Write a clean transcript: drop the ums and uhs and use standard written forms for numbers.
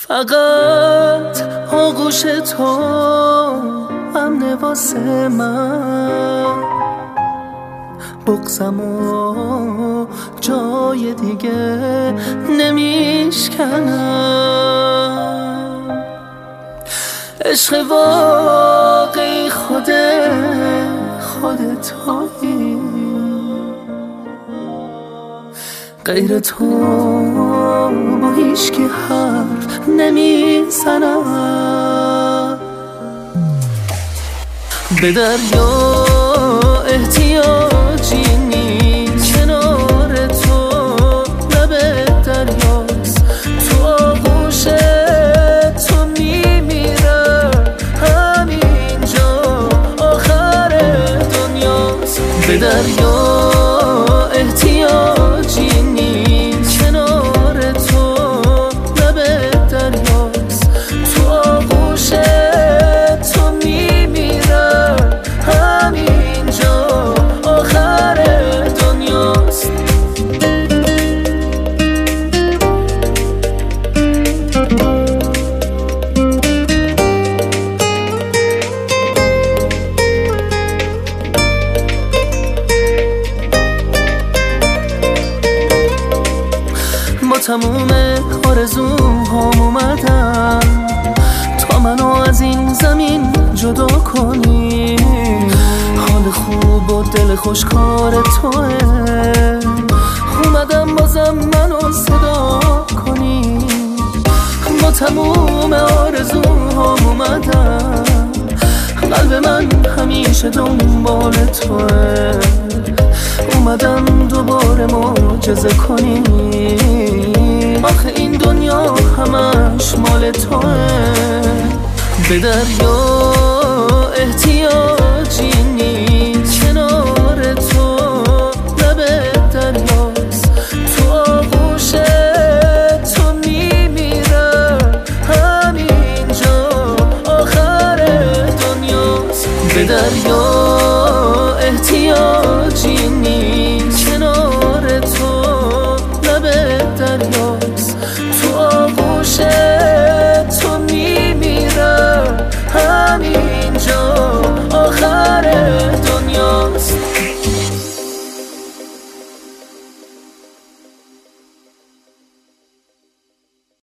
فقط آغوش تو امنه واسه من، بغضمو جای دیگه نمیشکنم. عشق واقعی خود تویی، غیر تو با هیچکی حرف نمیزنم. به دریا احتیاجی نیست، کنار تو لب دریاست، تو آغوش تو میمیرم، همینجا آخر دنیاست. به دریا احتیاجی نیست، کنار تو لب دریاست، تو آغوش تو میمیرم، همینجا آخر دنیاست. با تموم آرزوهام اومدم تا منو از این زمین جدا کنی. حال خوب و دل خوشکار توه، اومدم بازم منو صدا کنی. با تموم آرزوهام اومدم، قلب من همیشه دنبال توه، اومدم دوباره معجزه کنی. آخه این دنیا همش مال توه. به دریا